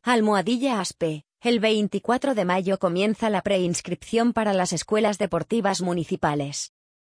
Almohadilla Aspe. El 24 de mayo comienza la preinscripción para las escuelas deportivas municipales.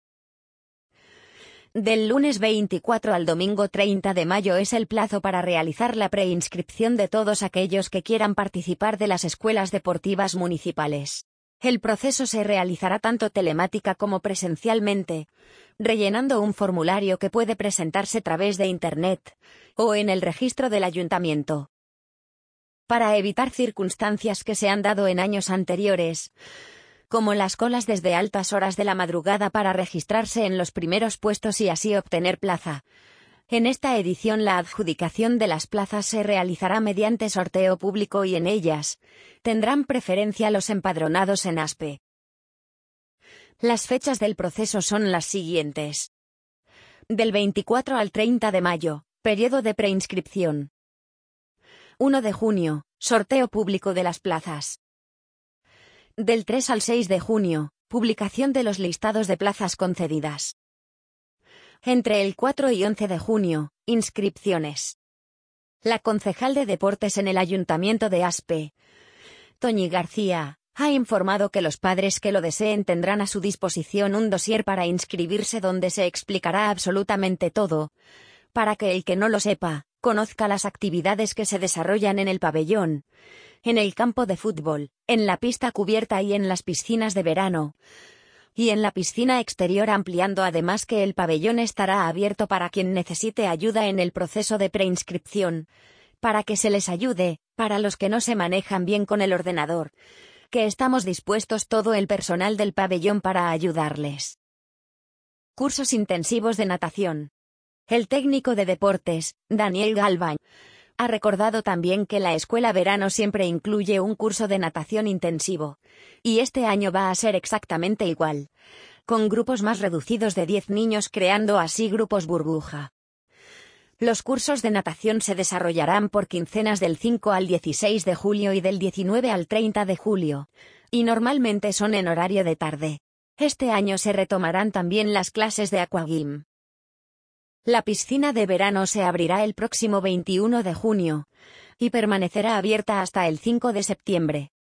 Del lunes 24 al domingo 30 de mayo es el plazo para realizar la preinscripción de todos aquellos que quieran participar de las escuelas deportivas municipales. El proceso se realizará tanto telemática como presencialmente, rellenando un formulario que puede presentarse a través de Internet o en el registro del ayuntamiento. Para evitar circunstancias que se han dado en años anteriores, como las colas desde altas horas de la madrugada para registrarse en los primeros puestos y así obtener plaza. En esta edición la adjudicación de las plazas se realizará mediante sorteo público y en ellas tendrán preferencia los empadronados en Aspe. Las fechas del proceso son las siguientes. Del 24 al 30 de mayo, periodo de preinscripción. 1 de junio, sorteo público de las plazas. Del 3 al 6 de junio, publicación de los listados de plazas concedidas. Entre el 4 y 11 de junio, inscripciones. La concejal de Deportes en el Ayuntamiento de Aspe, Toñi García, ha informado que los padres que lo deseen tendrán a su disposición un dossier para inscribirse donde se explicará absolutamente todo, para que el que no lo sepa, conozca las actividades que se desarrollan en el pabellón, en el campo de fútbol, en la pista cubierta y en las piscinas de verano, y en la piscina exterior, ampliando además que el pabellón estará abierto para quien necesite ayuda en el proceso de preinscripción, para que se les ayude, para los que no se manejan bien con el ordenador, que estamos dispuestos todo el personal del pabellón para ayudarles. Cursos intensivos de natación. El técnico de deportes, Daniel Galván, ha recordado también que la escuela verano siempre incluye un curso de natación intensivo, y este año va a ser exactamente igual, con grupos más reducidos de 10 niños, creando así grupos burbuja. Los cursos de natación se desarrollarán por quincenas del 5 al 16 de julio y del 19 al 30 de julio, y normalmente son en horario de tarde. Este año se retomarán también las clases de aquagym. La piscina de verano se abrirá el próximo 21 de junio y permanecerá abierta hasta el 5 de septiembre.